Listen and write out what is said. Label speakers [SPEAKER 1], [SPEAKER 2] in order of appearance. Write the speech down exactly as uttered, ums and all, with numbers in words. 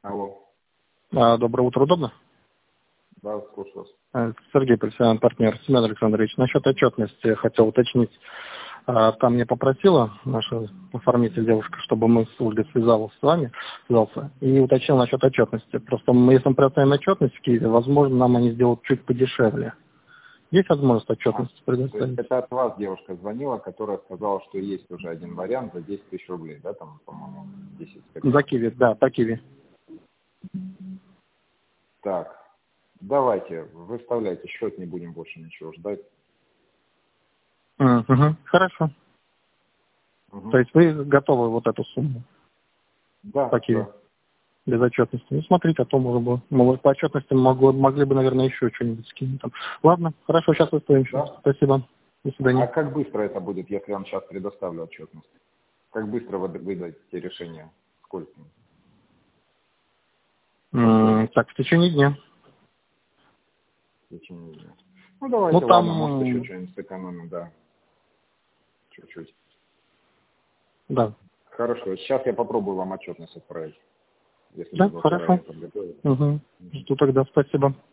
[SPEAKER 1] Алло.
[SPEAKER 2] А, Доброе утро, удобно?
[SPEAKER 1] Да, слушаю вас.
[SPEAKER 2] А, Сергей, профессиональный партнер. Семен Александрович, насчет отчетности хотел уточнить. А, Там мне попросила наша оформитель девушка, чтобы мы с Ольгой связалась с вами, связался, и уточнил насчет отчетности. Просто мы, если мы представим отчетность в Киеве, возможно, нам они сделают чуть подешевле. Есть возможность отчетности
[SPEAKER 1] А, то есть
[SPEAKER 2] предоставить?
[SPEAKER 1] это от вас девушка звонила, которая сказала, что есть уже один вариант за десять тысяч рублей, да, там, по-моему, десять с
[SPEAKER 2] За
[SPEAKER 1] копейками.
[SPEAKER 2] Киви, да, по Киви.
[SPEAKER 1] Так, давайте, выставляйте счет, не будем больше ничего ждать.
[SPEAKER 2] Угу, хорошо.
[SPEAKER 1] Угу.
[SPEAKER 2] То есть вы готовы вот эту сумму
[SPEAKER 1] Да,
[SPEAKER 2] по Киви?
[SPEAKER 1] да.
[SPEAKER 2] Без отчетности. Ну, смотрите, а то, может быть, может, по отчетности могло, могли бы, наверное, еще что-нибудь скинуть. Там. Ладно, хорошо, сейчас выставим счет.
[SPEAKER 1] Да?
[SPEAKER 2] Спасибо. До
[SPEAKER 1] А
[SPEAKER 2] свидания.
[SPEAKER 1] как быстро это будет, если я вам сейчас предоставлю отчетность? Как быстро вы выдадите решение? Сколько?
[SPEAKER 2] М, Так, в течение дня.
[SPEAKER 1] В течение дня. Ну, давайте,
[SPEAKER 2] Ну,
[SPEAKER 1] ладно, может, еще
[SPEAKER 2] там,
[SPEAKER 1] что-нибудь сэкономим, да. Чуть-чуть.
[SPEAKER 2] да.
[SPEAKER 1] Хорошо, сейчас я попробую вам отчетность отправить, если
[SPEAKER 2] Да,
[SPEAKER 1] буду
[SPEAKER 2] хорошо.
[SPEAKER 1] заранее подготовить.
[SPEAKER 2] Угу. Жду тогда. Спасибо.